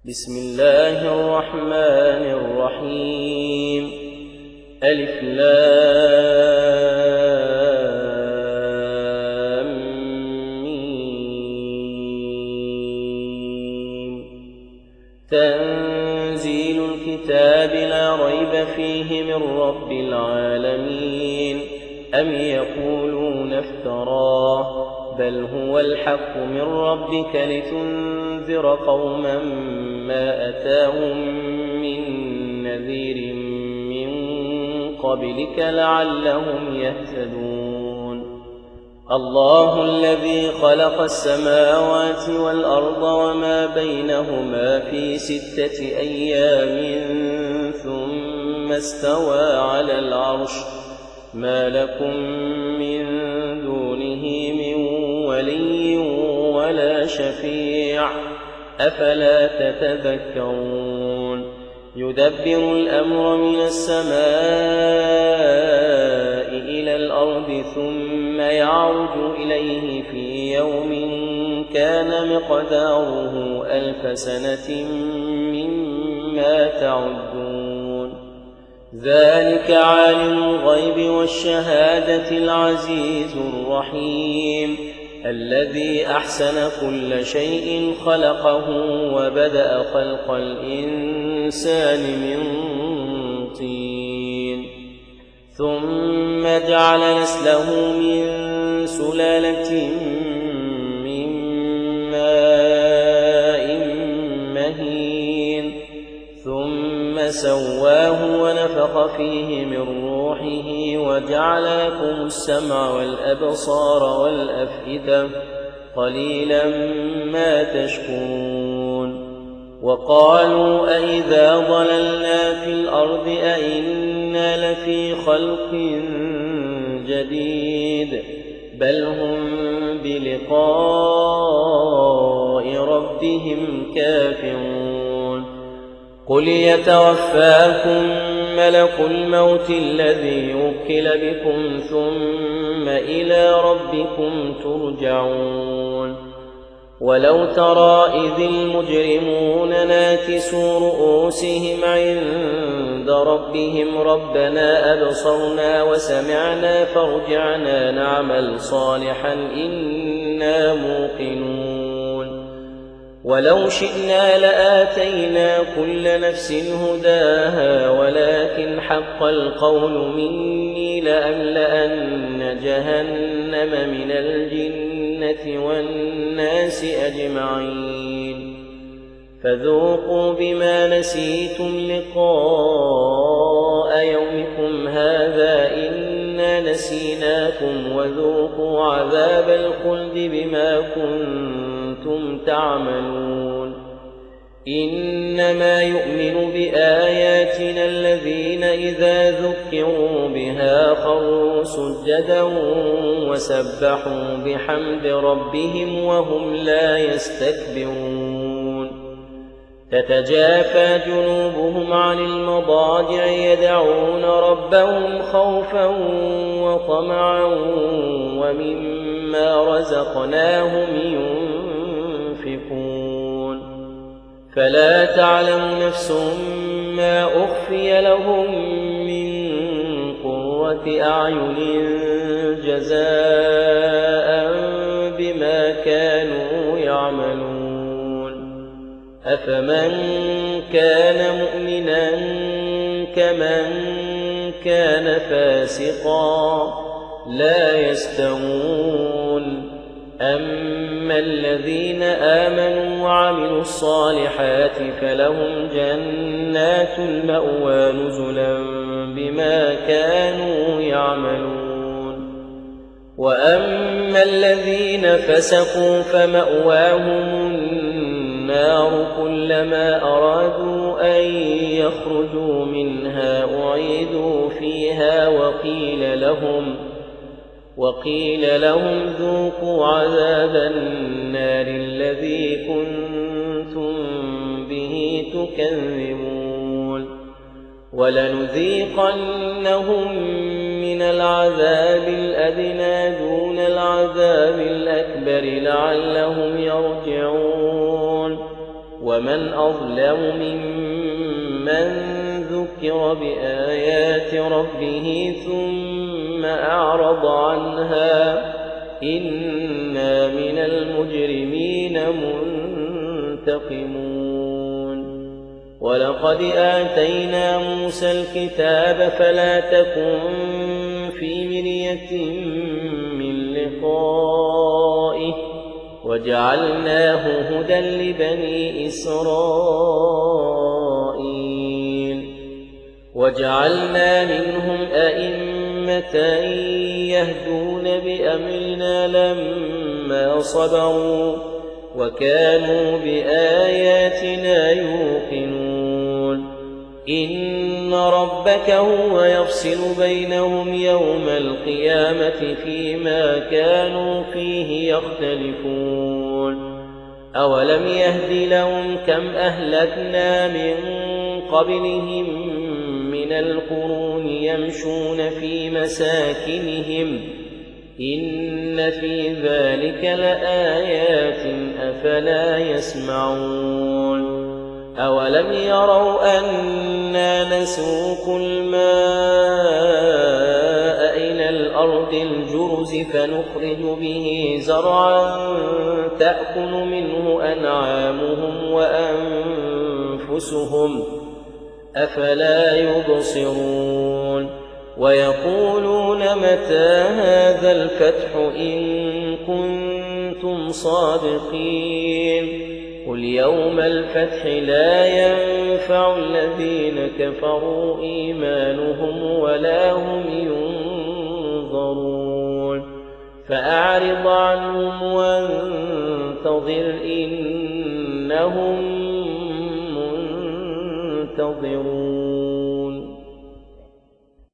بسم الله الرحمن الرحيم. ألف لام ميم. تنزيل الكتاب لا ريب فيه من رب العالمين. أم يقولون افتراه بل هو الحق من ربك لتنذر قوما ما أتاهم من نذير من قبلك لعلهم يهتدون. الله الذي خلق السماوات والأرض وما بينهما في 6 أيام ثم استوى على العرش. ما لكم من دونه من ولي ولا شفيع أفلا تتذكرون. يدبر الأمر من السماء إلى الأرض ثم يعرج إليه في يوم كان مقداره 1000 سنة مما تعدون. ذلك عالم الغيب والشهادة العزيز الرحيم الذي أحسن كل شيء خلقه وبدأ خلق الإنسان من طين ثم جعل نسله من سلالة من ماء مهين ثم سواه ونفخ فيه من روحه وجعل لكم السمع والأبصار والأفئدة قليلا ما تشكرون. وقالوا أئذا ضللنا في الأرض أئنا لفي خلق جديد بل هم بلقاء ربهم كافرون. قل يتوفاكم ملك الموت الذي وكل بكم ثم إلى ربكم ترجعون. ولو ترى إذ المجرمون ناكسوا رؤوسهم عند ربهم ربنا أبصرنا وسمعنا فارجعنا نعمل صالحا إنا موقنون. ولو شئنا لآتينا كل نفس هداها ولكن حق القول مني لأملأن جهنم من الجنة والناس أجمعين. فذوقوا بما نسيتم لقاء يومكم هذا إنا نسيناكم وذوقوا عذاب الخلد بما كنتم تعملون. إنما يؤمن بآياتنا الذين إذا ذكروا بها خروا سجدا وسبحوا بحمد ربهم وهم لا يستكبرون. تتجافى جنوبهم عن المضاجع يدعون ربهم خوفا وطمعا ومما رزقناهم ينفقون. فلا تعلم نفس ما أخفي لهم من قرة أعين جزاء بما كانوا يعملون. أفمن كان مؤمنا كمن كان فاسقا لا يستوون. أما الذين آمنوا وعملوا الصالحات فلهم جنات المأوى نزلا بما كانوا يعملون. وأما الذين فسقوا فمأواهم النار كلما أرادوا أن يخرجوا منها أعيدوا فيها وقيل لهم ذوقوا عذاب النار الذي كنتم به تكذبون. ولنذيقنهم من العذاب الأدنى دون العذاب الأكبر لعلهم يرجعون. ومن أظلم ممن ذكر بآيات ربه ثم أعرض عنها إنا من المجرمين منتقمون ولقد آتينا موسى الكتاب فلا تكن في مرية من لقائه وجعلناه هدى لبني إسرائيل وجعلنا منهم أئمة يهدون بأمرنا لما صبروا وكانوا بآياتنا يوقنون إن ربك هو يفصل بينهم يوم القيامة فيما كانوا فيه يختلفون أولم يهد لهم كم أهلكنا من قبلهم من القرون يمشون في مساكنهم إن في ذلك لآيات أفلا يسمعون أولم يروا أنا نسوق الماء إلى الأرض الجرز فنخرج به زرعا تأكل منه أنعامهم وأنفسهم أفلا يبصرون ويقولون متى هذا الفتح إن كنتم صادقين قل يوم الفتح لا ينفع الذين كفروا إيمانهم ولا هم ينظرون فأعرض عنهم وانتظر إنهم منتظرون